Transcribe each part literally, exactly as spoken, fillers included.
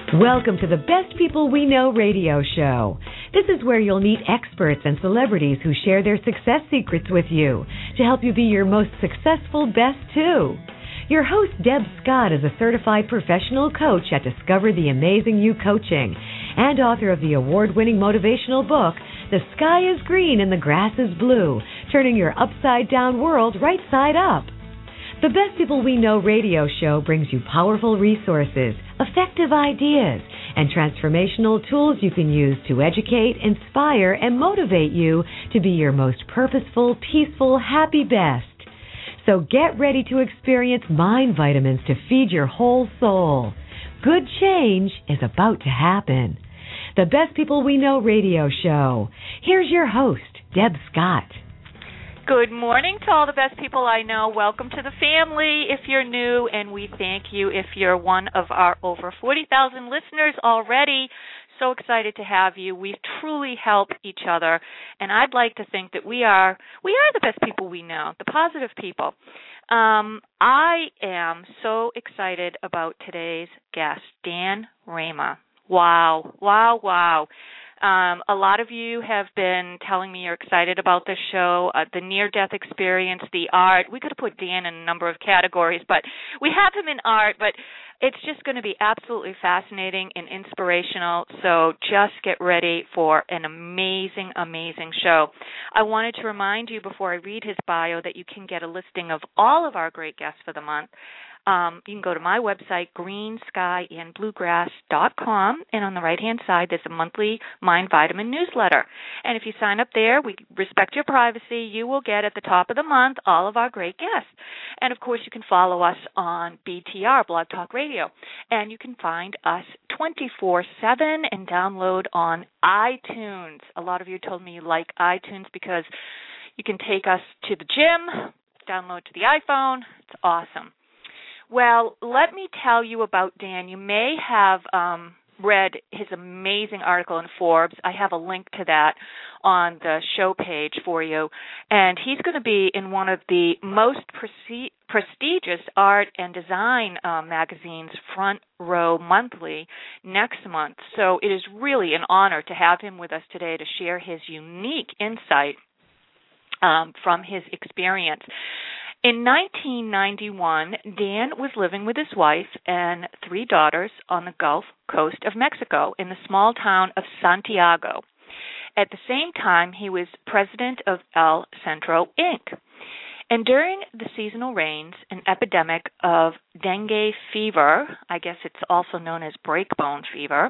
Welcome to the Best People We Know radio show. This is where you'll meet experts and celebrities who share their success secrets with you to help you be your most successful best too. Your host, Deb Scott, is a certified professional coach at Discover the Amazing You Coaching and author of the award-winning motivational book, The Sky is Green and the Grass is Blue, turning your upside-down world right side up. The Best People We Know radio show brings you powerful resources, effective ideas, and transformational tools you can use to educate, inspire, and motivate you to be your most purposeful, peaceful, happy best. So get ready to experience mind vitamins to feed your whole soul. Good change is about to happen. The Best People We Know radio show. Here's your host, Deb Scott. Good morning to all the best people I know. Welcome to the family if you're new, and we thank you if you're one of our over forty thousand listeners already. So excited to have you. We truly help each other, and I'd like to think that we are we are the best people we know, the positive people. Um, I am so excited about today's guest, Dan Rama. Wow, wow, wow. Um, a lot of you have been telling me you're excited about this show, uh, the near-death experience, the art. We could have put Dan in a number of categories, but we have him in art, but it's just going to be absolutely fascinating and inspirational, so just get ready for an amazing, amazing show. I wanted to remind you before I read his bio that you can get a listing of all of our great guests for the month. Um, you can go to my website, green sky and bluegrass dot com, and on the right-hand side, there's a monthly Mind Vitamin newsletter. And if you sign up there, we respect your privacy. You will get at the top of the month all of our great guests. And, of course, you can follow us on B T R, Blog Talk Radio. And you can find us twenty-four seven and download on iTunes. A lot of you told me you like iTunes because you can take us to the gym, download to the iPhone. It's awesome. Well, let me tell you about Dan. You may have um, read his amazing article in Forbes. I have a link to that on the show page for you. And he's going to be in one of the most presti- prestigious art and design uh, magazines, Front Row Monthly, next month. So it is really an honor to have him with us today to share his unique insight um, from his experience. In nineteen ninety-one, Dan was living with his wife and three daughters on the Gulf Coast of Mexico in the small town of Santiago. At the same time, he was president of El Centro, Incorporated. And during the seasonal rains, an epidemic of dengue fever, I guess it's also known as breakbone fever,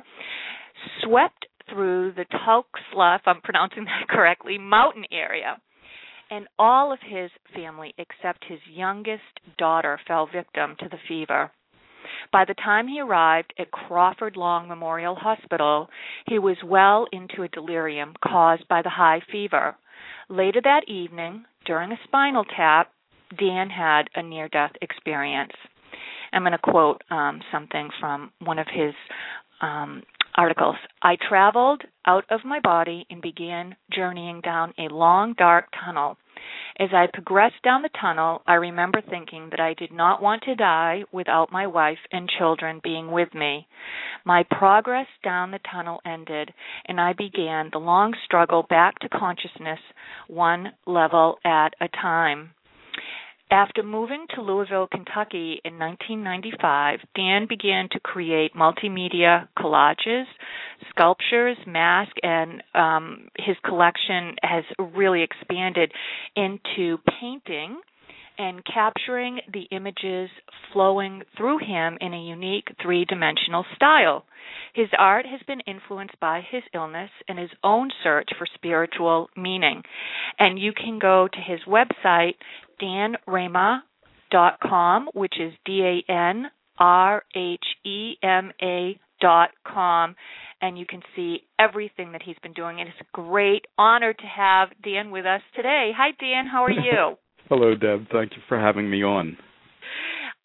swept through the Tuxtla, if I'm pronouncing that correctly, mountain area. And all of his family, except his youngest daughter, fell victim to the fever. By the time he arrived at Crawford Long Memorial Hospital, he was well into a delirium caused by the high fever. Later that evening, during a spinal tap, Dan had a near-death experience. I'm going to quote um, something from one of his um, articles. I traveled out of my body and began journeying down a long, dark tunnel. As I progressed down the tunnel, I remember thinking that I did not want to die without my wife and children being with me. My progress down the tunnel ended, and I began the long struggle back to consciousness, one level at a time. After moving to Louisville, Kentucky in nineteen ninety-five, Dan began to create multimedia collages, sculptures, masks, and um, his collection has really expanded into painting and capturing the images flowing through him in a unique three-dimensional style. His art has been influenced by his illness and his own search for spiritual meaning. And you can go to his website, dan rama dot com, which is D A N R H E M A dot com, and you can see everything that he's been doing. And it's a great honor to have Dan with us today. Hi, Dan. How are you? Hello, Deb. Thank you for having me on.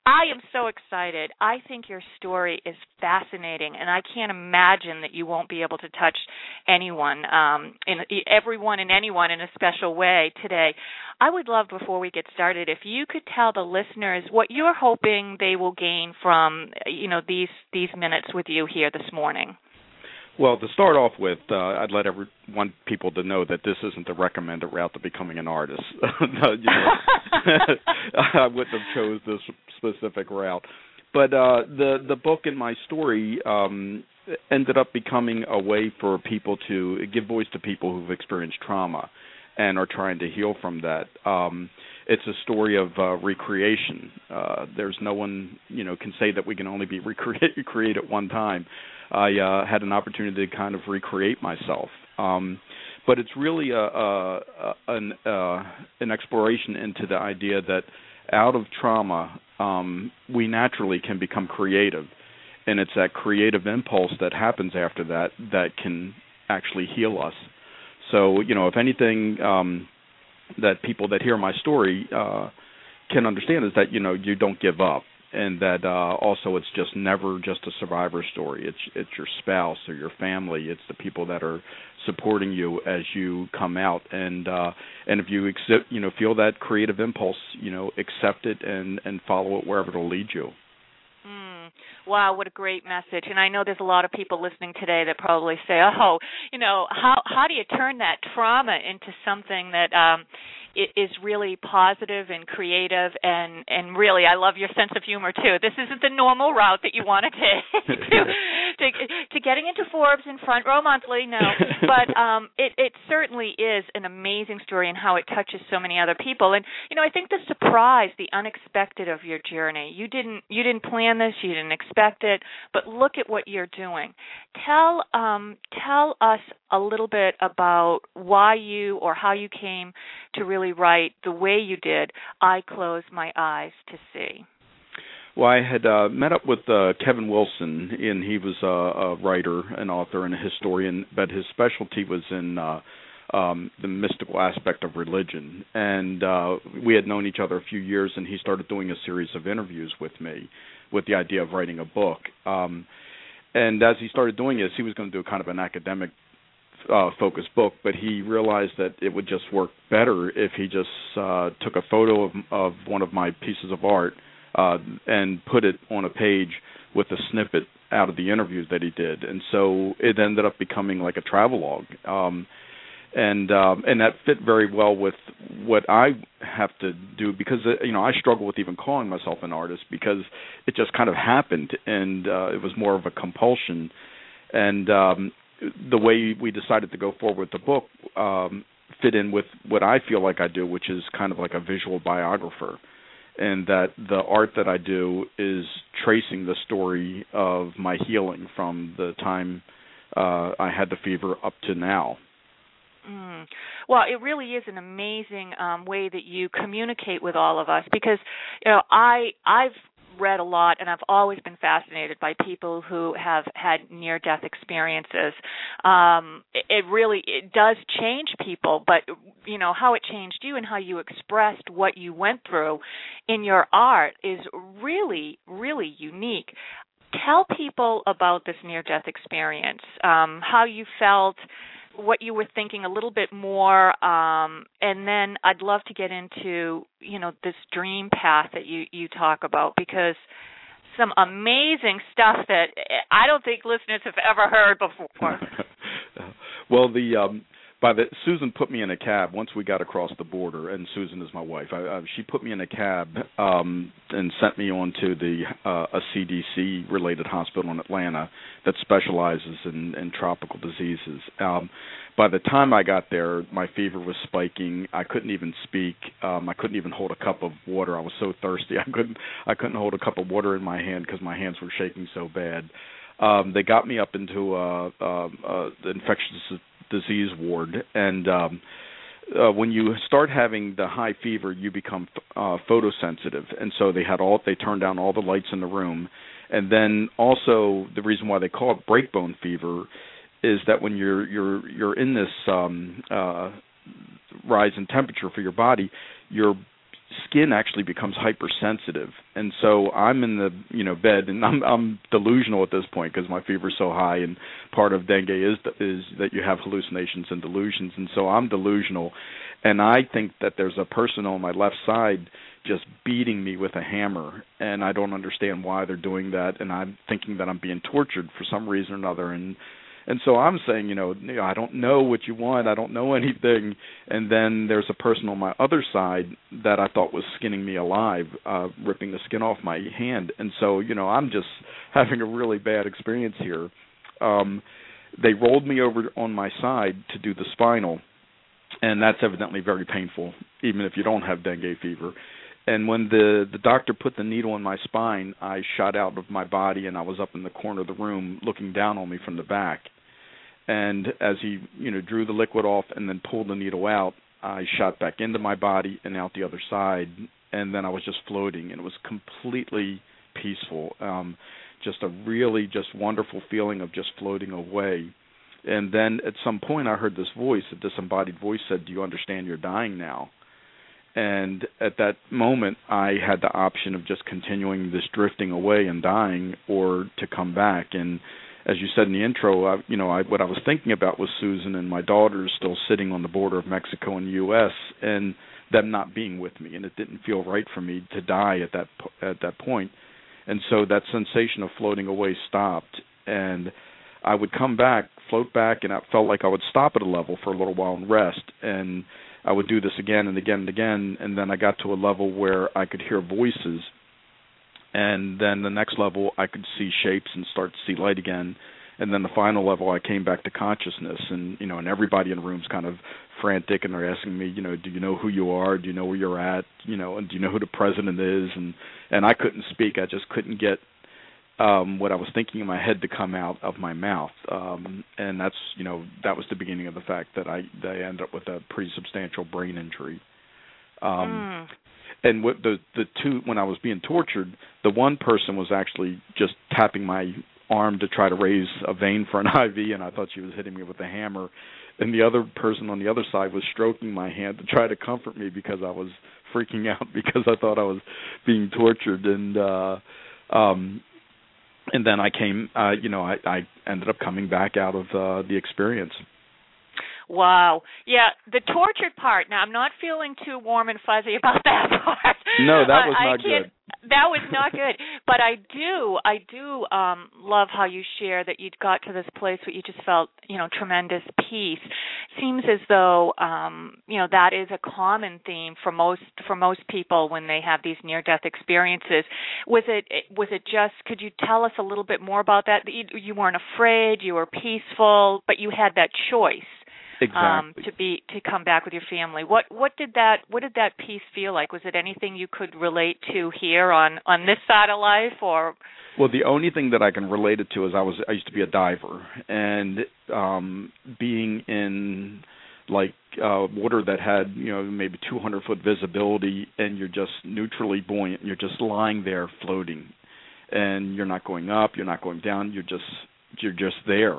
I am so excited. I think your story is fascinating, and I can't imagine that you won't be able to touch anyone, um, in, everyone and anyone in a special way today. I would love, before we get started, if you could tell the listeners what you're hoping they will gain from, you know, these these minutes with you here this morning. Well, to start off with, uh, I'd let every, want people to know that this isn't the recommended route to becoming an artist. No, you know, I wouldn't have chose this specific route. But uh, the the book and my story um, ended up becoming a way for people to give voice to people who've experienced trauma and are trying to heal from that. Um, it's a story of uh, recreation. Uh, there's no one, you know, can say that we can only be recreate create at one time. I uh, had an opportunity to kind of recreate myself, um, but it's really a, a, a, an, uh, an exploration into the idea that out of trauma, um, we naturally can become creative, and it's that creative impulse that happens after that that can actually heal us. So, you know, if anything um, that people that hear my story uh, can understand is that, you know, you don't give up. And that uh, also it's just never just a survivor story. It's it's your spouse or your family. It's the people that are supporting you as you come out. And uh, and if you accept, you know, feel that creative impulse, you know, accept it and, and follow it wherever it'll lead you. Mm. Wow, what a great message. And I know there's a lot of people listening today that probably say, oh, you know, how how do you turn that trauma into something that um, is really positive and creative, and, and really, I love your sense of humor, too. This isn't the normal route that you want to take to, to, to getting into Forbes and Front Row Monthly, no. But um, it, it certainly is an amazing story and how it touches so many other people. And, you know, I think the surprise, the unexpected of your journey, you didn't you didn't plan this, you didn't expect it, but look at what you're doing. Tell um, tell us a little bit about why you or how you came to really write the way you did, I Close My Eyes to See. Well, I had uh, met up with uh, Kevin Wilson, and he was uh, a writer, an author, and a historian, but his specialty was in uh, um, the mystical aspect of religion. And uh, we had known each other a few years, and he started doing a series of interviews with me with the idea of writing a book. Um, and as he started doing this, he was going to do kind of an academic Uh, focused book, but he realized that it would just work better if he just uh, took a photo of, of one of my pieces of art uh, and put it on a page with a snippet out of the interviews that he did. And so it ended up becoming like a travelogue. Um, and um, and that fit very well with what I have to do because, uh, you know, I struggle with even calling myself an artist because it just kind of happened, and uh, it was more of a compulsion. And um the way we decided to go forward with the book um, fit in with what I feel like I do, which is kind of like a visual biographer, and that the art that I do is tracing the story of my healing from the time uh, I had the fever up to now. Mm. Well, it really is an amazing um, way that you communicate with all of us because, you know, I, I've read a lot, and I've always been fascinated by people who have had near-death experiences. Um, it, it really it does change people, but you know how it changed you and how you expressed what you went through in your art is really, really unique. Tell people about this near-death experience, um, how you felt, what you were thinking a little bit more, um, and then I'd love to get into, you know, this dream path that you, you talk about, because some amazing stuff that I don't think listeners have ever heard before. Well, the um, by the Susan put me in a cab once we got across the border, and Susan is my wife. I, I, she put me in a cab um, and sent me on to the uh, a C D C-related hospital in Atlanta that specializes in, in tropical diseases. Um, by the time I got there, my fever was spiking. I couldn't even speak. Um, I couldn't even hold a cup of water. I was so thirsty. I couldn't. I couldn't hold a cup of water in my hand because my hands were shaking so bad. Um, they got me up into uh, uh, uh, the infectious disease ward, and um, uh, when you start having the high fever, you become uh, photosensitive, and so they had all they turned down all the lights in the room, and then also the reason why they call it breakbone fever is that when you're you're you're in this um, uh, rise in temperature for your body, your skin actually becomes hypersensitive, and so I'm in the you know bed, and I'm I'm delusional at this point because my fever's so high, and part of dengue is is that you have hallucinations and delusions, and so I'm delusional, and I think that there's a person on my left side just beating me with a hammer, and I don't understand why they're doing that, and I'm thinking that I'm being tortured for some reason or another, and And so I'm saying, you know, I don't know what you want. I don't know anything. And then there's a person on my other side that I thought was skinning me alive, uh, ripping the skin off my hand. And so, you know, I'm just having a really bad experience here. Um, they rolled me over on my side to do the spinal, and that's evidently very painful, even if you don't have dengue fever. And when the, the doctor put the needle in my spine, I shot out of my body, and I was up in the corner of the room looking down on me from the back. And as he, you know, drew the liquid off and then pulled the needle out, I shot back into my body and out the other side, and then I was just floating, and it was completely peaceful. Um, just a really just wonderful feeling of just floating away. And then at some point I heard this voice, a disembodied voice said, "Do you understand you're dying now?" And at that moment, I had the option of just continuing this drifting away and dying, or to come back. And as you said in the intro, I, you know, I, what I was thinking about was Susan and my daughters still sitting on the border of Mexico and the U S, and them not being with me, and it didn't feel right for me to die at that at that point. And so that sensation of floating away stopped, and I would come back, float back, and I felt like I would stop at a level for a little while and rest, and I would do this again and again and again, and then I got to a level where I could hear voices, and then the next level I could see shapes and start to see light again, and then the final level I came back to consciousness, and you know, and everybody in the room's kind of frantic, and they're asking me, you know, do you know who you are? Do you know where you're at? You know, and do you know who the president is? And and I couldn't speak. I just couldn't get Um, what I was thinking in my head to come out of my mouth, um, and that's you know that was the beginning of the fact that I that I ended up with a pretty substantial brain injury. Um, mm. And what the the two when I was being tortured, the one person was actually just tapping my arm to try to raise a vein for an I V, and I thought she was hitting me with a hammer. And the other person on the other side was stroking my hand to try to comfort me because I was freaking out because I thought I was being tortured. And uh, um, and then I came, uh, you know, I, I ended up coming back out of uh, the experience. Wow. Yeah, the tortured part. Now, I'm not feeling too warm and fuzzy about that part. No, that was I, not I can't, good. That was not good. But I do, I do um, love how you share that you got to this place where you just felt, you know, tremendous peace. Seems as though, um, you know, that is a common theme for most for most people when they have these near-death experiences. Was it was it just? Could you tell us a little bit more about that? You, you weren't afraid. You were peaceful, but you had that choice. Exactly. Um, to be to come back with your family. What what did that what did that peace feel like? Was it anything you could relate to here on, on this side of life, or? Well, the only thing that I can relate it to is I was I used to be a diver, and um, being in like uh, water that had you know maybe two hundred foot visibility, and you're just neutrally buoyant. You're just lying there floating, and you're not going up, you're not going down. You're just you're just there,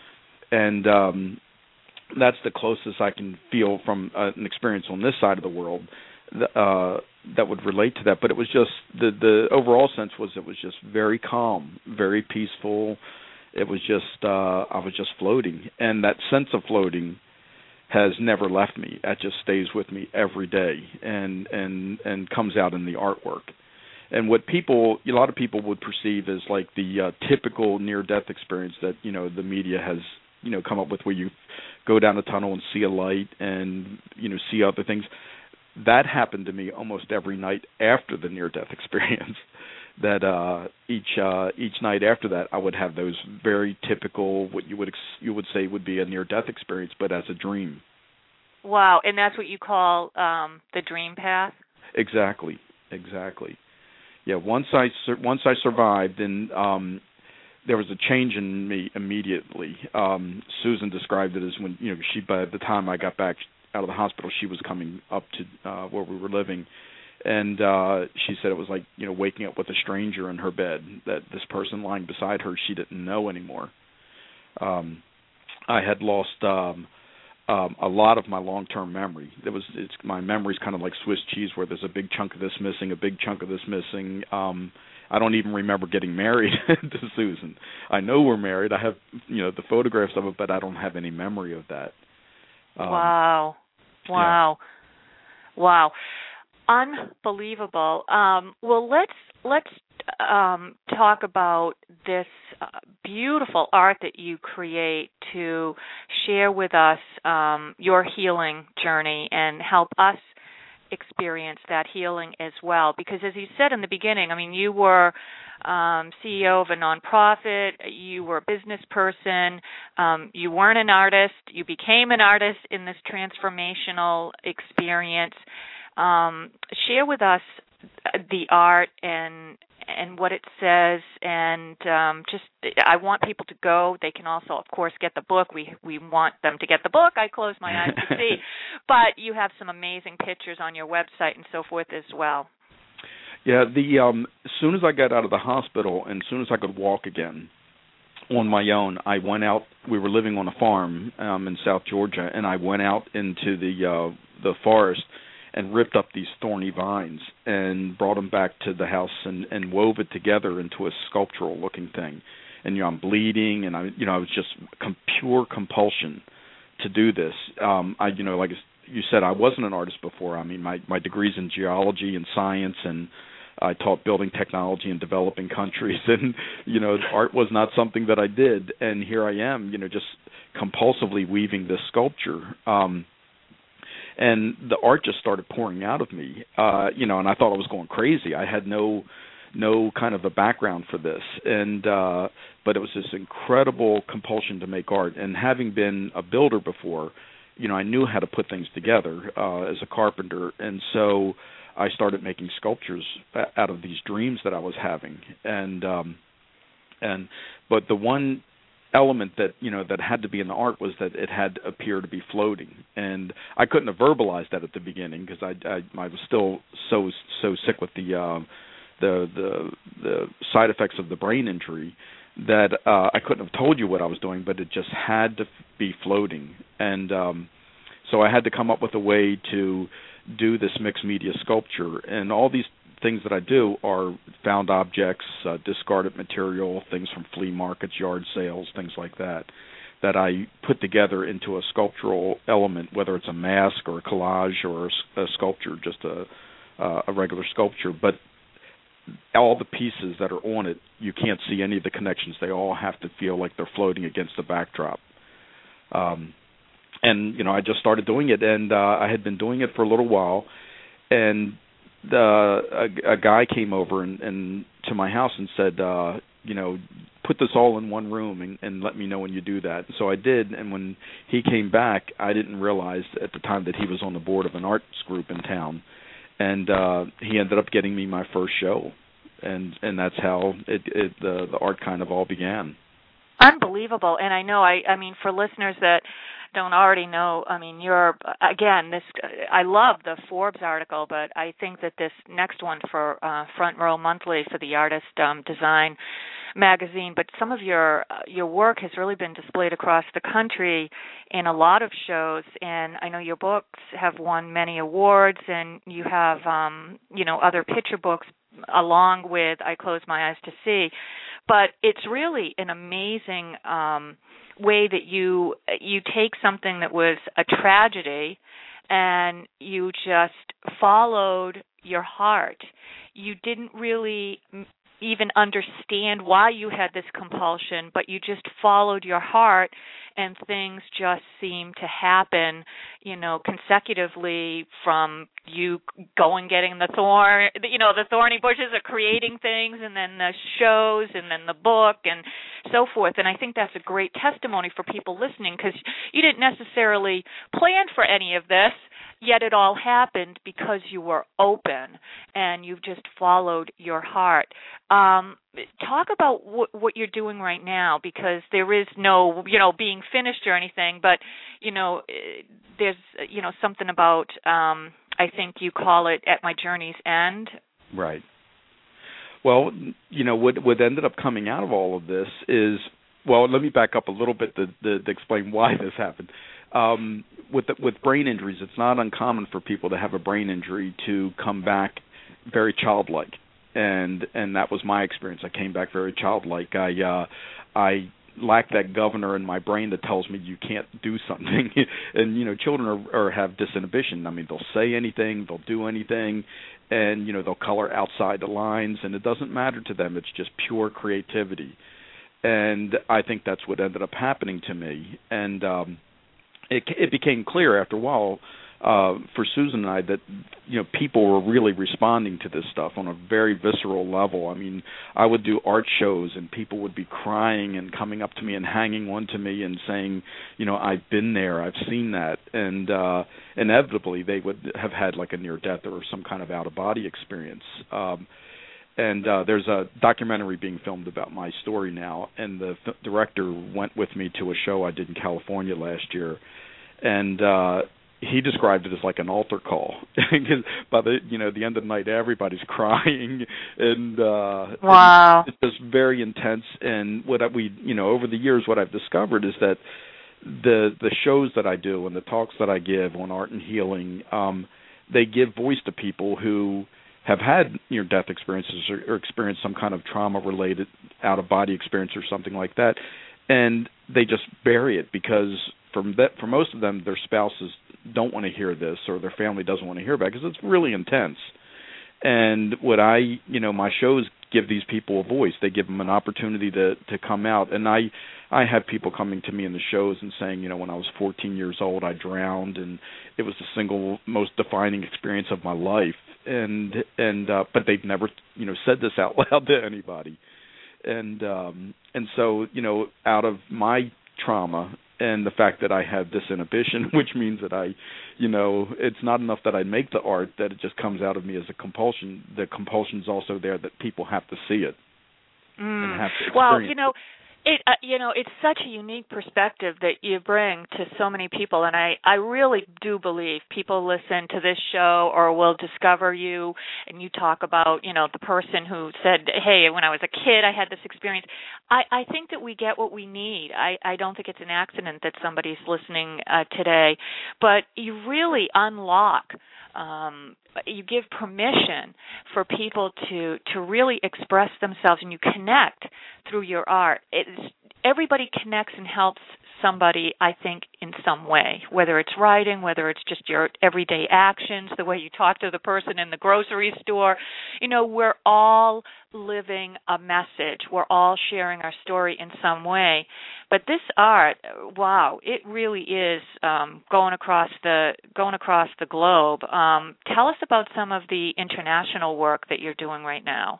and um, that's the closest I can feel from uh, an experience on this side of the world uh, that would relate to that. But it was just, the, the overall sense was it was just very calm, very peaceful. It was just, uh, I was just floating. And that sense of floating has never left me. It just stays with me every day and, and, and comes out in the artwork. And what people, a lot of people would perceive as like the uh, typical near-death experience that, you know, the media has, you know, come up with, where you go down a tunnel and see a light and, you know, see other things. That happened to me almost every night after the near-death experience. That uh, each uh, each night after that, I would have those very typical, what you would ex- you would say would be a near-death experience, but as a dream. Wow, and that's what you call um, the dream path? Exactly, exactly. Yeah, once I sur- once I survived, and um, there was a change in me immediately. Um, Susan described it as when, you know, she, by the time I got back out of the hospital, she was coming up to uh, where we were living. And uh, she said it was like, you know, waking up with a stranger in her bed, that this person lying beside her she didn't know anymore. Um, I had lost um, um, a lot of my long-term memory. There was it's my memory's kind of like Swiss cheese, where there's a big chunk of this missing, a big chunk of this missing. Um, I don't even remember getting married to Susan. I know we're married. I have, you know, the photographs of it, but I don't have any memory of that. Um, wow, wow, yeah. wow, unbelievable. Um, well, let's let's um, talk about this uh, beautiful art that you create to share with us um, your healing journey and help us experience that healing as well. Because as you said in the beginning, I mean, you were um, C E O of a nonprofit, you were a business person, um, you weren't an artist, you became an artist in this transformational experience. Um, share with us the art and and what it says, and um, just I want people to go. They can also, of course, get the book. We we want them to get the book. I close my eyes to see, but you have some amazing pictures on your website and so forth as well. Yeah, the um, as soon as I got out of the hospital and as soon as I could walk again on my own, I went out. We were living on a farm um, in South Georgia, and I went out into the uh, the forest and ripped up these thorny vines and brought them back to the house and, and wove it together into a sculptural-looking thing. And, you know, I'm bleeding, and, I, you know, I was just com- pure compulsion to do this. Um, I, you know, like you said, I wasn't an artist before. I mean, my, my degree's in geology and science, and I taught building technology in developing countries. And, you know, art was not something that I did. And here I am, you know, just compulsively weaving this sculpture. Um And the art just started pouring out of me, uh, you know, and I thought I was going crazy. I had no no kind of a background for this, and uh, but it was this incredible compulsion to make art. And having been a builder before, you know, I knew how to put things together uh, as a carpenter, and so I started making sculptures out of these dreams that I was having. And um, and but the one element that, you know, that had to be in the art was that it had to appear to be floating, and I couldn't have verbalized that at the beginning because I, I I was still so so sick with the uh, the the the side effects of the brain injury that uh, I couldn't have told you what I was doing, but it just had to be floating. And um, so I had to come up with a way to do this mixed media sculpture, and all these things that I do are found objects, uh, discarded material, things from flea markets, yard sales, things like that, that I put together into a sculptural element, whether it's a mask or a collage or a, a sculpture, just a, uh, a regular sculpture. But all the pieces that are on it, you can't see any of the connections. They all have to feel like they're floating against the backdrop. Um, and, you know, I just started doing it, and uh, I had been doing it for a little while, and The, a, a guy came over and, and to my house and said, uh, you know, put this all in one room and, and let me know when you do that. So I did, and when he came back, I didn't realize at the time that he was on the board of an arts group in town, and uh, he ended up getting me my first show, and and that's how it, it the, the art kind of all began. Unbelievable. And I know, I, I mean, for listeners that don't already know, I mean, you're, again, this, I love the Forbes article, but I think that this next one for uh, Front Row Monthly for the Artist um, Design magazine, but some of your uh, your work has really been displayed across the country in a lot of shows, and I know your books have won many awards, and you have, um, you know, other picture books along with I Close My Eyes to See. But it's really an amazing um, way that you you take something that was a tragedy and you just followed your heart. You didn't really even understand why you had this compulsion, but you just followed your heart, and things just seemed to happen, you know, consecutively from you going getting the thorn, you know, the thorny bushes of creating things, and then the shows, and then the book, and so forth. And I think that's a great testimony for people listening, because you didn't necessarily plan for any of this, yet it all happened because you were open and you've just followed your heart. Um, talk about w- what you're doing right now, because there is no, you know, being finished or anything, but, you know, there's, you know, something about, um, I think you call it At My Journey's End. Right. Well, you know, what what ended up coming out of all of this is, well, let me back up a little bit to, to, to explain why this happened. Um, with the, with brain injuries, it's not uncommon for people to have a brain injury to come back very childlike, and and that was my experience. I came back very childlike. I uh, I lack that governor in my brain that tells me you can't do something. And you know, children are, are have disinhibition. I mean, they'll say anything, they'll do anything, and you know, they'll color outside the lines, and it doesn't matter to them. It's just pure creativity. And I think that's what ended up happening to me. And um, it, it became clear after a while uh, for Susan and I that, you know, people were really responding to this stuff on a very visceral level. I mean, I would do art shows and people would be crying and coming up to me and hanging on to me and saying, you know, I've been there, I've seen that. And uh, inevitably they would have had like a near-death or some kind of out-of-body experience. Um And uh, there's a documentary being filmed about my story now, and the th- director went with me to a show I did in California last year, and uh, he described it as like an altar call. By the you know the end of the night, everybody's crying, and uh, wow, it's just very intense. And what I, we you know over the years, what I've discovered is that the the shows that I do and the talks that I give on art and healing, um, they give voice to people who have had near-death experiences or, or experienced some kind of trauma-related out-of-body experience or something like that, and they just bury it because from that, for most of them, their spouses don't want to hear this or their family doesn't want to hear about it because it's really intense. And what I, you know, my shows give these people a voice. They give them an opportunity to, to come out. And I, I have people coming to me in the shows and saying, you know, when I was fourteen years old, I drowned, and it was the single most defining experience of my life. And and uh, but they've never, you know, said this out loud to anybody. And um, and so, you know, out of my trauma and the fact that I have this inhibition, which means that I, you know, it's not enough that I make the art, that it just comes out of me as a compulsion. The compulsion's also there that people have to see it mm. and have to experience well, you know, it. It, uh, you know, it's such a unique perspective that you bring to so many people, and I, I really do believe people listen to this show or will discover you, and you talk about, you know, the person who said, hey, when I was a kid, I had this experience. I, I think that we get what we need. I, I don't think it's an accident that somebody's listening uh, today, but you really unlock Um, you give permission for people to, to really express themselves, and you connect through your art. It's, everybody connects and helps somebody, I think, in some way, whether it's writing, whether it's just your everyday actions, the way you talk to the person in the grocery store. You know, we're all living a message. We're all sharing our story in some way. But this art, wow, it really is um, going across the going across the globe. Um, tell us about some of the international work that you're doing right now.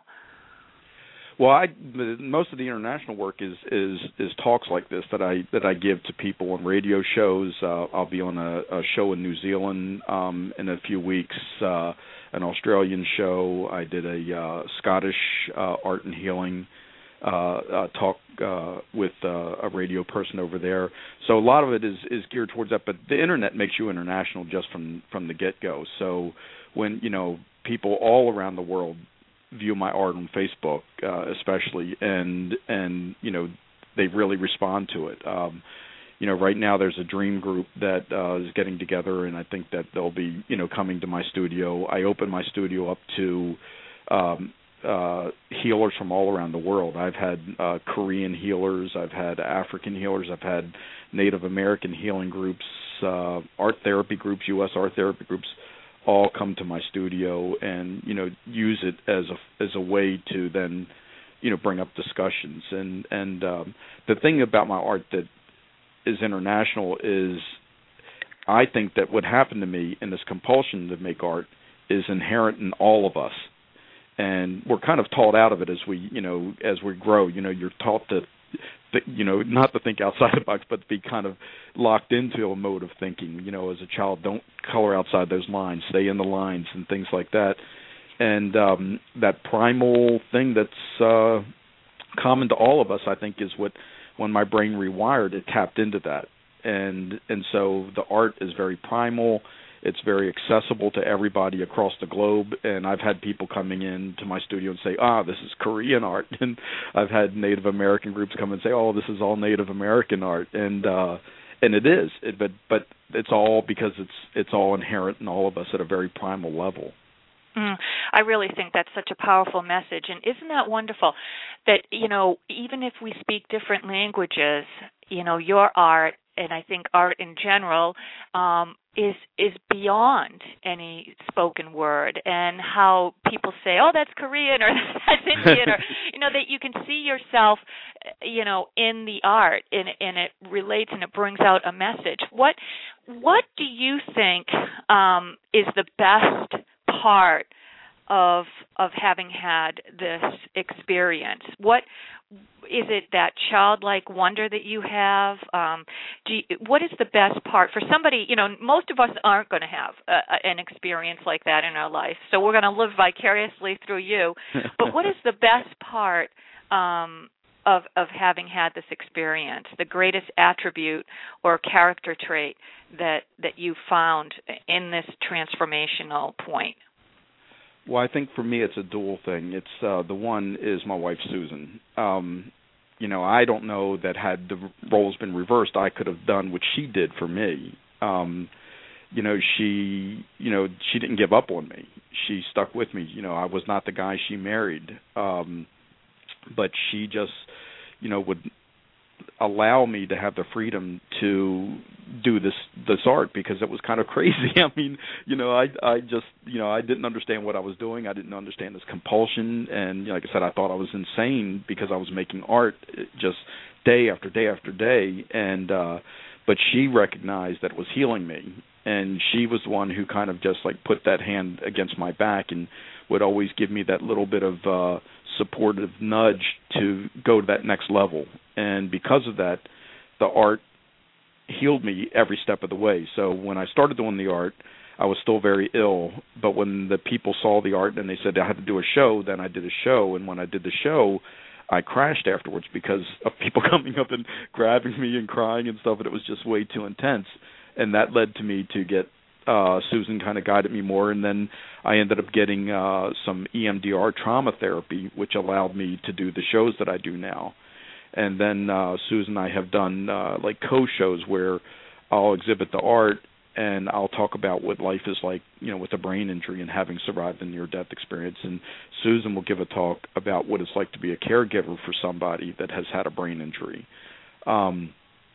Well, I, most of the international work is, is, is talks like this that I that I give to people on radio shows. Uh, I'll be on a, a show in New Zealand um, in a few weeks, uh, an Australian show. I did a uh, Scottish uh, art and healing uh, uh, talk uh, with uh, a radio person over there. So a lot of it is, is geared towards that. But the internet makes you international just from, from the get-go. So when, you know, people all around the world view my art on Facebook, uh, especially, and and you know they really respond to it. Um, you know, right now there's a dream group that uh, is getting together, and I think that they'll be you know coming to my studio. I open my studio up to um, uh, healers from all around the world. I've had uh, Korean healers, I've had African healers, I've had Native American healing groups, uh, art therapy groups, U S art therapy groups, all come to my studio and, you know, use it as a as a way to then, you know, bring up discussions. And, and um, the thing about my art that is international is I think that what happened to me in this compulsion to make art is inherent in all of us. And we're kind of taught out of it as we, you know, as we grow. You know, you're taught to, th- you know, not to think outside the box, but to be kind of locked into a mode of thinking. You know, as a child, don't color outside those lines, stay in the lines and things like that. And um, that primal thing that's uh, common to all of us, I think, is what, when my brain rewired, it tapped into that. And and so the art is very primal. It's very accessible to everybody across the globe, and I've had people coming in to my studio and say, ah, this is Korean art, and I've had Native American groups come and say, oh, this is all Native American art, and uh, and it is, it, but but it's all because it's it's all inherent in all of us at a very primal level. Mm, I really think that's such a powerful message, and isn't that wonderful that, you know, even if we speak different languages, you know, your art, and I think art in general, um, is is beyond any spoken word, and how people say, oh, that's Korean or that's Indian, or, you know, that you can see yourself, you know, in the art, and, and it relates and it brings out a message. What, what do you think um, is the best part of of having had this experience? What is it, that childlike wonder that you have? Um, do you, what is the best part for somebody? You know, most of us aren't going to have a, an experience like that in our life, so we're going to live vicariously through you. But what is the best part um, of of having had this experience? The greatest attribute or character trait that that you found in this transformational point? Well, I think for me it's a dual thing. It's uh, the one is my wife Susan. Um, you know, I don't know that had the roles been reversed, I could have done what she did for me. Um, you know, she, you know, she didn't give up on me. She stuck with me. You know, I was not the guy she married, um, but she just, you know, would allow me to have the freedom to do this this art, because it was kind of crazy. I mean, you know, I I just, you know, I didn't understand what I was doing. I didn't understand this compulsion, and you know, like I said, I thought I was insane because I was making art just day after day after day. And uh, but she recognized that it was healing me, and she was the one who kind of just like put that hand against my back and would always give me that little bit of uh, supportive nudge to go to that next level. And because of that, the art healed me every step of the way. So when I started doing the art, I was still very ill, but when the people saw the art and they said I had to do a show, then I did a show. And when I did the show, I crashed afterwards because of people coming up and grabbing me and crying and stuff, and it was just way too intense. And that led to me to get uh, Susan kind of guided me more, and then I ended up getting uh, some E M D R trauma therapy, which allowed me to do the shows that I do now. And then uh, Susan and I have done uh, like co-shows where I'll exhibit the art and I'll talk about what life is like, you know, with a brain injury and having survived a near-death experience. And Susan will give a talk about what it's like to be a caregiver for somebody that has had a brain injury. Um,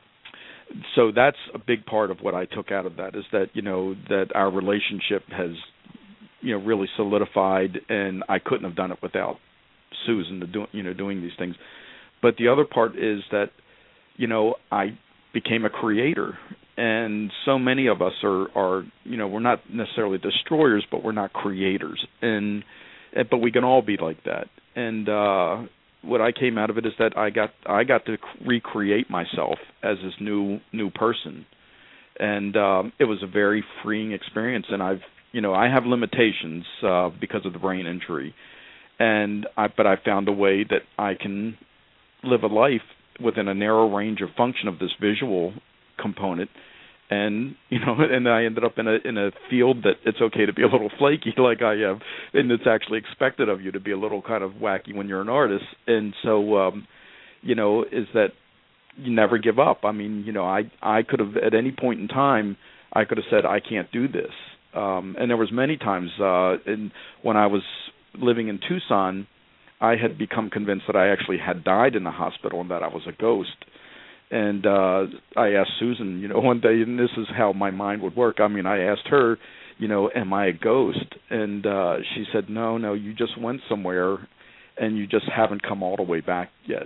so that's a big part of what I took out of that, is that, you know, that our relationship has, you know, really solidified, and I couldn't have done it without Susan to do, you know, doing these things. But the other part is that, you know, I became a creator, and so many of us are, are, you know, we're not necessarily destroyers, but we're not creators, and but we can all be like that. And uh, what I came out of it is that I got I got to recreate myself as this new new person, and um, it was a very freeing experience. And I've, you know, I have limitations uh, because of the brain injury, and I, but I found a way that I can live a life within a narrow range of function of this visual component, and you know, and I ended up in a in a field that it's okay to be a little flaky like I am, and it's actually expected of you to be a little kind of wacky when you're an artist. And so, um, you know, is that you never give up. I mean, you know, I I could have at any point in time I could have said I can't do this, um, and there was many times uh, in when I was living in Tucson, I had become convinced that I actually had died in the hospital and that I was a ghost. And uh, I asked Susan, you know, one day, and this is how my mind would work. I mean, I asked her, you know, am I a ghost? And uh, she said, no, no, you just went somewhere and you just haven't come all the way back yet.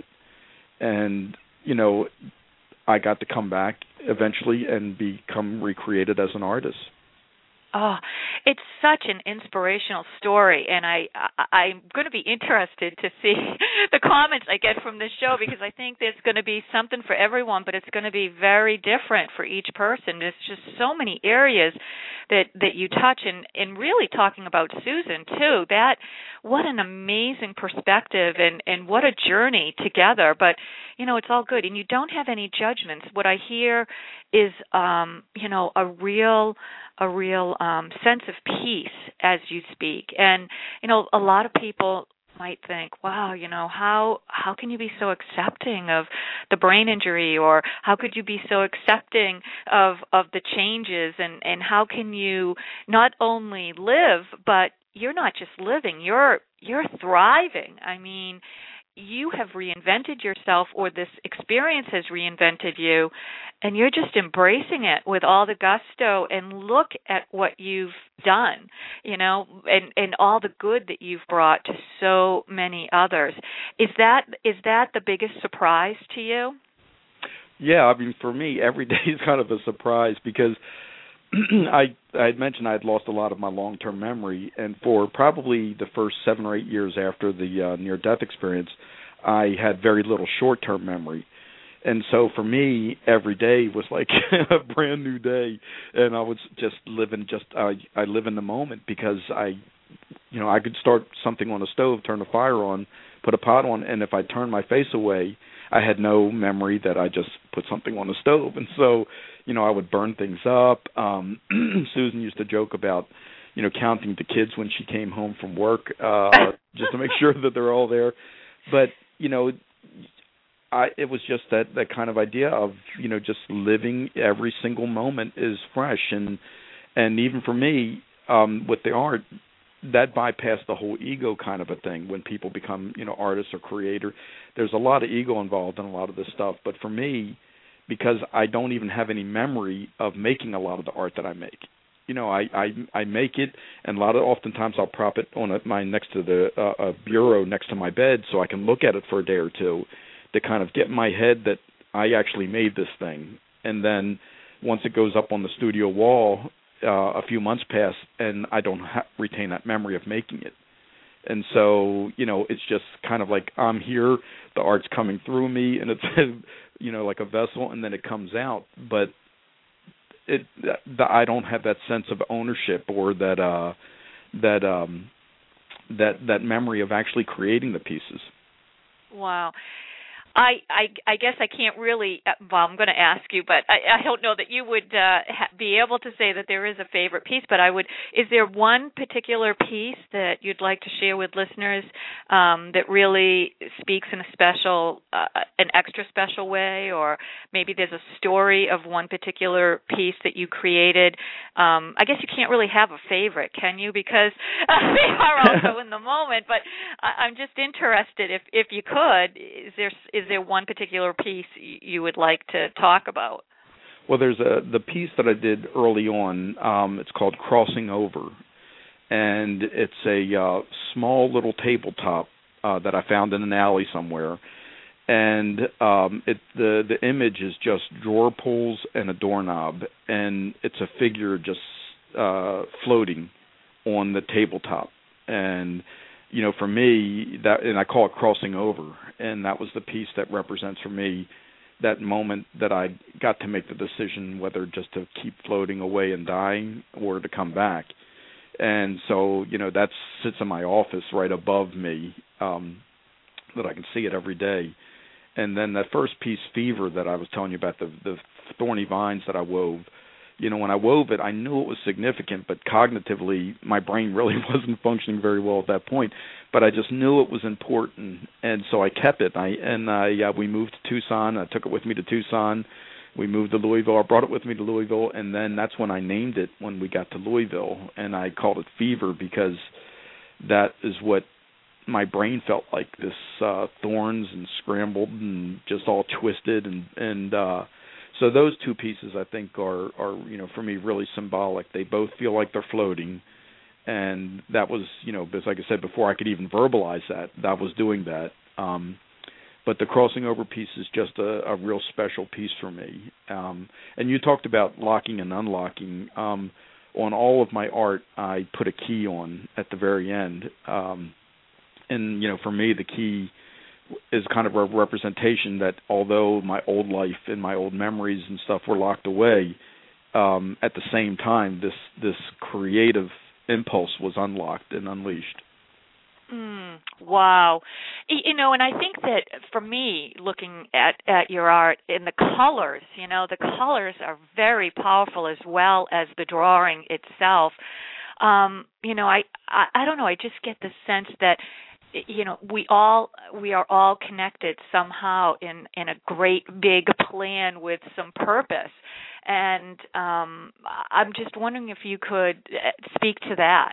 And, you know, I got to come back eventually and become recreated as an artist. Oh, it's such an inspirational story, and I, I, I'm going to be interested to see the comments I get from this show, because I think there's going to be something for everyone, but it's going to be very different for each person. There's just so many areas that, that you touch, and, and really talking about Susan, too. That, what an amazing perspective, and, and what a journey together. But, you know, it's all good, and you don't have any judgments. What I hear is, um, you know, a real... a real um, sense of peace as you speak. And, you know, a lot of people might think, wow, you know, how how can you be so accepting of the brain injury, or how could you be so accepting of of the changes, and, and how can you not only live, but you're not just living, you're you're thriving. I mean, you have reinvented yourself, or this experience has reinvented you, and you're just embracing it with all the gusto, and look at what you've done, you know, and, and all the good that you've brought to so many others. Is that is that the biggest surprise to you? Yeah, I mean, for me, every day is kind of a surprise, because I I had mentioned I had lost a lot of my long-term memory, and for probably the first seven or eight years after the uh, near-death experience, I had very little short-term memory. And so for me, every day was like a brand new day, and I was just living just I I live in the moment, because I, you know, I could start something on the stove, turn the fire on, put a pot on, and if I turned my face away, I had no memory that I just put something on the stove. And so, you know, I would burn things up. Um, Susan used to joke about, you know, counting the kids when she came home from work, uh, just to make sure that they're all there. But, you know, I, it was just that, that kind of idea of, you know, just living every single moment is fresh. And, and even for me, um, with the art, that bypassed the whole ego kind of a thing. When people become, you know, artists or creator, there's a lot of ego involved in a lot of this stuff. But for me, because I don't even have any memory of making a lot of the art that I make, you know, I I, I make it, and a lot of oftentimes I'll prop it on a, my next to the uh, a bureau next to my bed, so I can look at it for a day or two to kind of get in my head that I actually made this thing. And then once it goes up on the studio wall, Uh, a few months pass, and I don't ha- retain that memory of making it. And so, you know, it's just kind of like I'm here, the art's coming through me, and it's, you know, like a vessel, and then it comes out. But it, the, I don't have that sense of ownership, or that uh, that um, that that memory of actually creating the pieces. Wow. I, I, I guess I can't really, well, I'm going to ask you, but I, I don't know that you would uh, ha- be able to say that there is a favorite piece, but I would, is there one particular piece that you'd like to share with listeners um, that really speaks in a special, uh, an extra special way, or maybe there's a story of one particular piece that you created? Um, I guess you can't really have a favorite, can you? Because uh, we are also in the moment, but I, I'm just interested, if, if you could, is there, is Is there one particular piece you would like to talk about? Well, there's a the piece that I did early on. Um, it's called Crossing Over, and it's a uh, small little tabletop uh, that I found in an alley somewhere. And um, it the the image is just drawer pulls and a doorknob, and it's a figure just uh, floating on the tabletop. And you know, for me, that, and I call it Crossing Over, and that was the piece that represents for me that moment that I got to make the decision whether just to keep floating away and dying or to come back. And so, you know, that sits in my office right above me, um, that I can see it every day. And then that first piece, Fever, that I was telling you about, the, the thorny vines that I wove, you know, when I wove it, I knew it was significant, but cognitively, my brain really wasn't functioning very well at that point. But I just knew it was important, and so I kept it. I and I uh, we moved to Tucson. I took it with me to Tucson. We moved to Louisville. I brought it with me to Louisville, and then that's when I named it when we got to Louisville, and I called it Fever because that is what my brain felt like, this uh, thorns and scrambled and just all twisted, and and uh, so those two pieces, I think, are, are, you know, for me, really symbolic. They both feel like they're floating, and that was, you know, because like I said, before I could even verbalize that, that was doing that. Um, but the Crossing Over piece is just a, a real special piece for me. Um, and you talked about locking and unlocking. Um, on all of my art, I put a key on at the very end. Um, and, you know, for me, the key is kind of a representation that although my old life and my old memories and stuff were locked away, um, at the same time, this this creative impulse was unlocked and unleashed. Mm, wow. You know, and I think that for me, looking at, at your art, in the colors, you know, the colors are very powerful as well as the drawing itself. Um, you know, I, I, I don't know, I just get the sense that you know, we all we are all connected somehow in, in a great big plan with some purpose. And um, I'm just wondering if you could speak to that.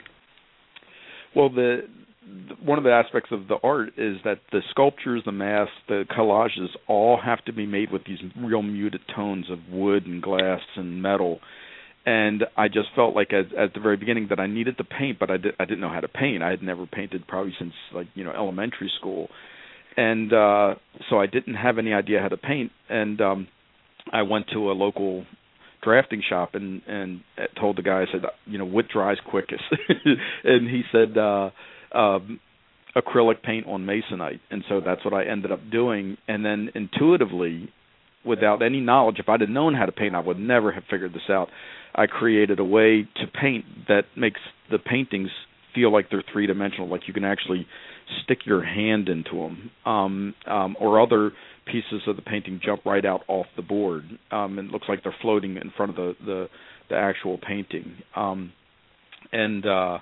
Well, the, the one of the aspects of the art is that the sculptures, the masks, the collages all have to be made with these real muted tones of wood and glass and metal. And I just felt like at, at the very beginning that I needed to paint, but I, did, I didn't know how to paint. I had never painted probably since, like, you know, elementary school. And uh, so I didn't have any idea how to paint. And um, I went to a local drafting shop and, and told the guy, I said, you know, what dries quickest? And he said uh, um, acrylic paint on masonite. And so that's what I ended up doing. And then intuitively, without any knowledge, if I'd have known how to paint, I would never have figured this out. I created a way to paint that makes the paintings feel like they're three-dimensional, like you can actually stick your hand into them, um, um, or other pieces of the painting jump right out off the board, um, and it looks like they're floating in front of the, the, the actual painting. Um, and uh,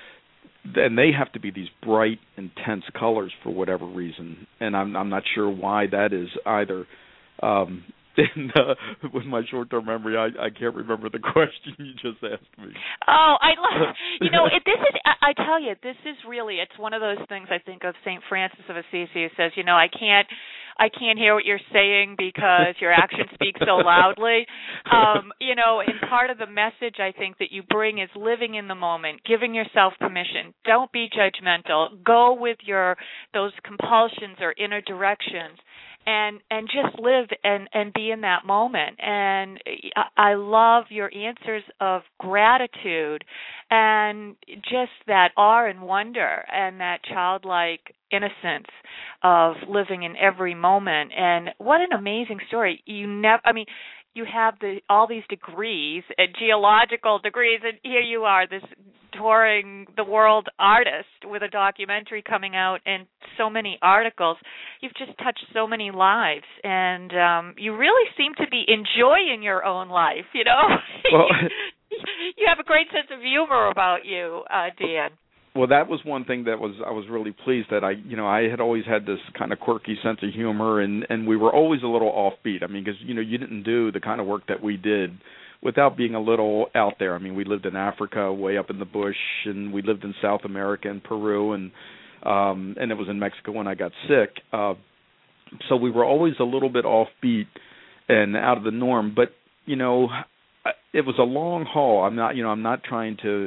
and they have to be these bright, intense colors for whatever reason, and I'm, I'm not sure why that is either. Um, and uh, with my short-term memory, I, I can't remember the question you just asked me. Oh, I love, you know, it, this is, I, I tell you, this is really, it's one of those things I think of Saint Francis of Assisi who says, you know, I can't, I can't hear what you're saying because your actions speak so loudly. Um, you know, and part of the message I think that you bring is living in the moment, giving yourself permission. Don't be judgmental. Go with your, those compulsions or inner directions. And and just live and, and be in that moment. And I love your answers of gratitude and just that awe and wonder and that childlike innocence of living in every moment. And what an amazing story. You never, I mean, you have the all these degrees, uh, geological degrees, and here you are, this touring the world artist with a documentary coming out and so many articles. You've just touched so many lives, and um, you really seem to be enjoying your own life, you know? Well, you, you have a great sense of humor about you, uh, Dan. Well, that was one thing that was I was really pleased that I, you know, I had always had this kind of quirky sense of humor, and, and we were always a little offbeat. I mean, because, you know, you didn't do the kind of work that we did without being a little out there. I mean, we lived in Africa, way up in the bush, and we lived in South America and Peru, and um, and it was in Mexico when I got sick. Uh, so we were always a little bit offbeat and out of the norm. But, you know, it was a long haul. I'm not, you know, I'm not trying to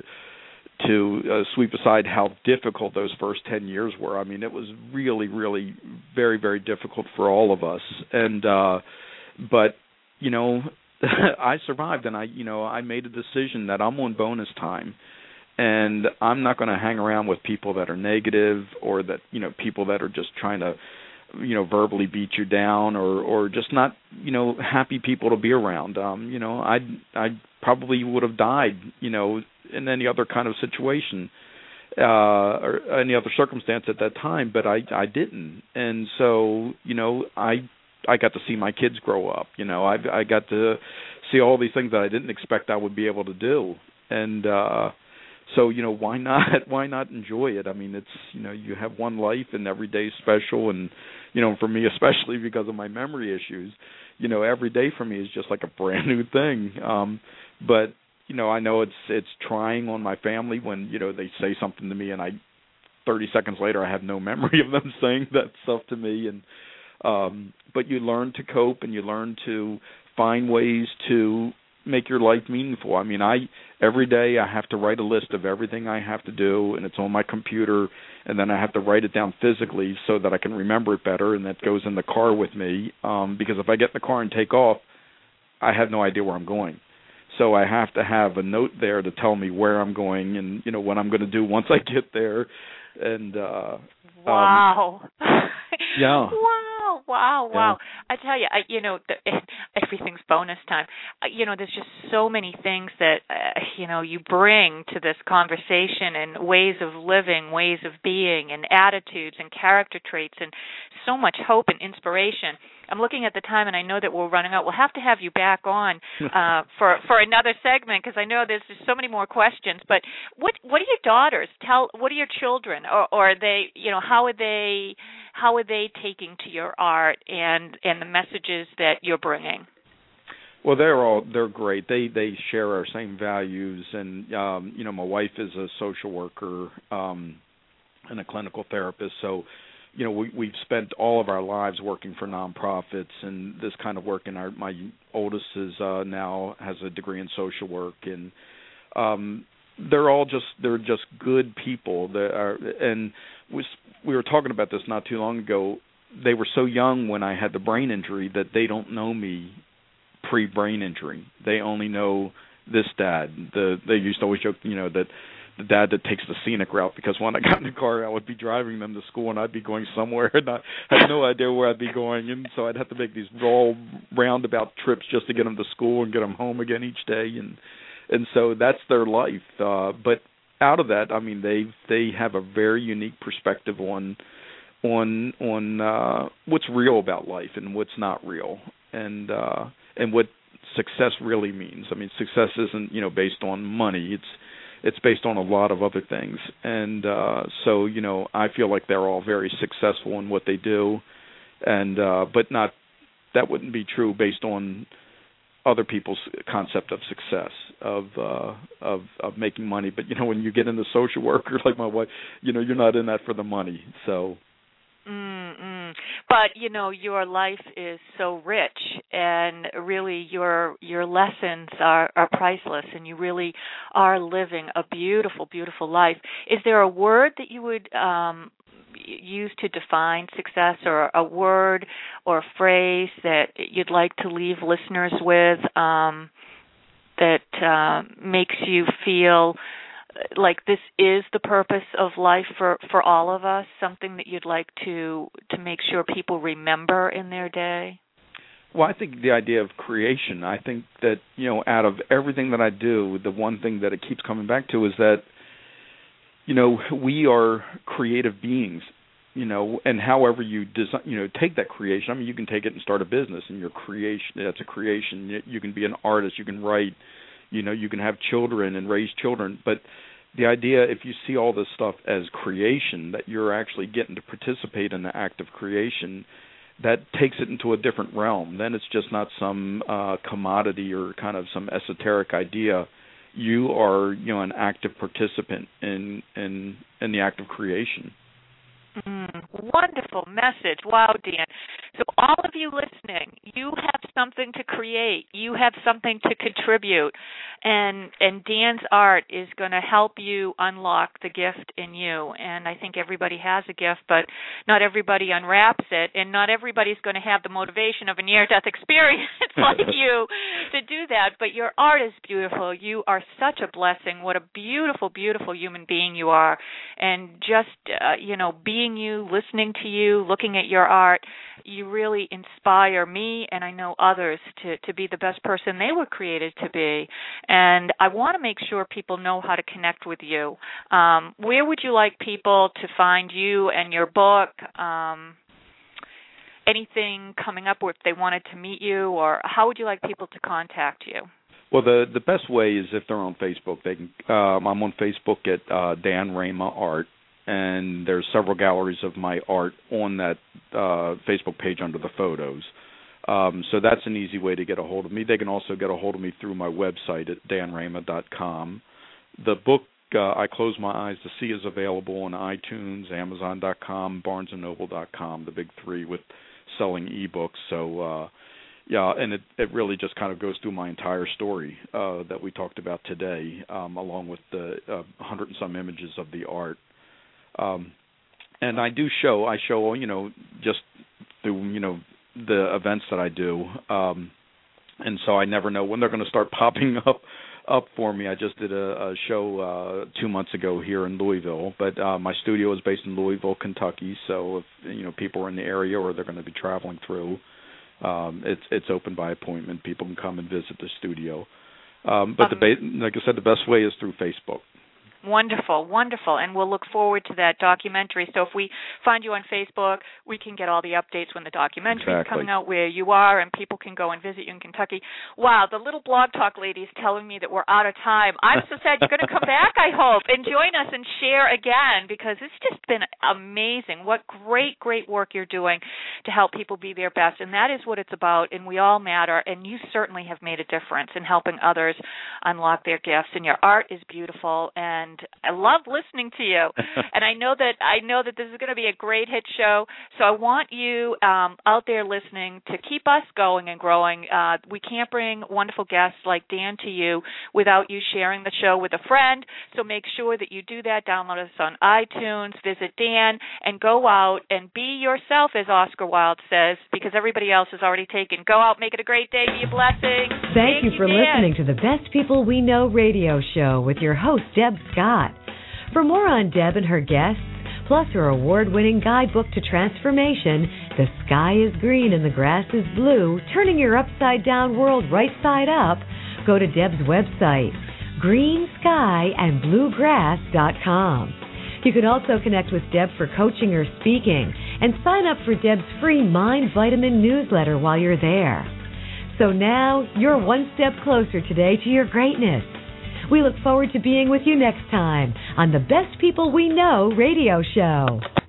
to uh, sweep aside how difficult those first ten years were. I mean, it was really, really very, very difficult for all of us. And, uh, but, you know, I survived, and I, you know, I made a decision that I'm on bonus time, and I'm not going to hang around with people that are negative or that, you know, people that are just trying to, you know, verbally beat you down or, or just not, you know, happy people to be around. Um, you know, I I probably would have died, you know, in any other kind of situation uh, or any other circumstance at that time, but I I didn't, and so, you know, I I got to see my kids grow up. You know, I I got to see all these things that I didn't expect I would be able to do, and uh, so, you know, why not why not enjoy it? I mean, it's, you know, you have one life, and every day is special, and, you know, for me, especially because of my memory issues, you know, every day for me is just like a brand new thing. Um, but, you know, I know it's it's trying on my family when, you know, they say something to me, and I thirty seconds later I have no memory of them saying that stuff to me, and um, but you learn to cope, and you learn to find ways to make your life meaningful. I mean, I every day I have to write a list of everything I have to do, and it's on my computer, and then I have to write it down physically so that I can remember it better, and that goes in the car with me, um, because if I get in the car and take off, I have no idea where I'm going. So I have to have a note there to tell me where I'm going and, you know, what I'm going to do once I get there. And uh, wow. Um, yeah. Wow, wow, wow. Yeah. I tell you, I, you know, the, everything's bonus time. Uh, you know, there's just so many things that, uh, you know, you bring to this conversation and ways of living, ways of being, and attitudes and character traits, and so much hope and inspiration. I'm looking at the time, and I know that we're running out. We'll have to have you back on uh, for for another segment because I know there's just so many more questions. But what what are your daughters? Tell what are your children, or, or are they, you know, how are they how are they taking to your art and and the messages that you're bringing? Well, they're all they're great. They they share our same values, and um, you know, my wife is a social worker um, and a clinical therapist. So, you know, we we've spent all of our lives working for nonprofits and this kind of work. And our my oldest is uh, now has a degree in social work, and um, they're all just they're just good people. They are, and we we were talking about this not too long ago. They were so young when I had the brain injury that they don't know me pre-brain injury. They only know this dad. The they used to always joke, you know, that the dad that takes the scenic route, because when I got in the car, I would be driving them to school, and I'd be going somewhere, and I had no idea where I'd be going, and so I'd have to make these all roundabout trips just to get them to school and get them home again each day, and and so that's their life. Uh, but out of that, I mean, they they have a very unique perspective on on on uh, what's real about life and what's not real, and uh, and what success really means. I mean, success isn't, you know, based on money. It's it's based on a lot of other things. And uh, so, you know, I feel like they're all very successful in what they do, and uh, but not that wouldn't be true based on other people's concept of success, of uh, of of making money. But you know, when you get into social work, or like my wife, you know, you're not in that for the money. So. Mm-mm. But you know, your life is so rich, and really, your your lessons are, are priceless, and you really are living a beautiful, beautiful life. Is there a word that you would um, use to define success, or a word or a phrase that you'd like to leave listeners with um, that uh, makes you feel like this is the purpose of life for, for all of us, something that you'd like to to make sure people remember in their day? Well, I think the idea of creation, I think that, you know, out of everything that I do, the one thing that it keeps coming back to is that, you know, we are creative beings, you know, and however you design, you know, take that creation. I mean, you can take it and start a business, and your creation, that's a creation. You can be an artist, you can write, you know, you can have children and raise children, but the idea, if you see all this stuff as creation, that you're actually getting to participate in the act of creation, that takes it into a different realm. Then it's just not some uh, commodity or kind of some esoteric idea. You are, you know, an active participant in in, in the act of creation. Mm, wonderful message. Wow, Dan. So all of you listening, you have something to create. You have something to contribute. And and Dan's art is going to help you unlock the gift in you. And I think everybody has a gift, but not everybody unwraps it. And not everybody's going to have the motivation of a near-death experience like you to do that. But your art is beautiful. You are such a blessing. What a beautiful, beautiful human being you are. And just, uh, you know, being you, listening to you, looking at your art, you really inspire me, and I know others, to, to be the best person they were created to be. And I want to make sure people know how to connect with you. Um, where would you like people to find you and your book? Um, anything coming up, or if they wanted to meet you, or how would you like people to contact you? Well, the the best way is if they're on Facebook. They can. Um, I'm on Facebook at uh, Dan Rama Art. And there's several galleries of my art on that uh, Facebook page under the photos. Um, so that's an easy way to get a hold of me. They can also get a hold of me through my website at dan rama dot com. The book, uh, I Close My Eyes to See, is available on iTunes, amazon dot com, barnes and noble dot com, the big three with selling ebooks. So, uh, yeah, and it, it really just kind of goes through my entire story uh, that we talked about today, um, along with the uh, hundred and some images of the art. Um, and I do show, I show, you know, just through, you know, the events that I do. Um, and so I never know when they're going to start popping up, up for me. I just did a, a show uh, two months ago here in Louisville, but uh, my studio is based in Louisville, Kentucky. So if, you know, people are in the area or they're going to be traveling through, um, it's, it's open by appointment. People can come and visit the studio. Um, but um, the ba- like I said, the best way is through Facebook. Wonderful, wonderful. And we'll look forward to that documentary. So if we find you on Facebook, we can get all the updates when the documentary is exactly. coming out, where you are, and people can go and visit you in Kentucky. Wow, the little Blog Talk lady is telling me that we're out of time. I'm so sad. You're going to come back, I hope, and join us and share again, because it's just been amazing. What great, great work you're doing to help people be their best. And that is what it's about, and we all matter. And you certainly have made a difference in helping others unlock their gifts. And your art is beautiful, and I love listening to you. And I know that I know that this is going to be a great hit show. So I want you um, out there listening to keep us going and growing. Uh, we can't bring wonderful guests like Dan to you without you sharing the show with a friend. So make sure that you do that. Download us on iTunes. Visit Dan and go out and be yourself, as Oscar Wilde says, because everybody else is already taken. Go out, make it a great day. Be a blessing. Thank, Thank you you for Dan. listening to the Best People We Know radio show with your host, Deb Scott. For more on Deb and her guests, plus her award-winning guidebook to transformation, The Sky is Green and the Grass is Blue, Turning Your Upside-Down World Right Side Up, go to Deb's website, green sky and blue grass dot com. You can also connect with Deb for coaching or speaking, and sign up for Deb's free Mind Vitamin newsletter while you're there. So now, you're one step closer today to your greatness. We look forward to being with you next time on the Best People We Know radio show.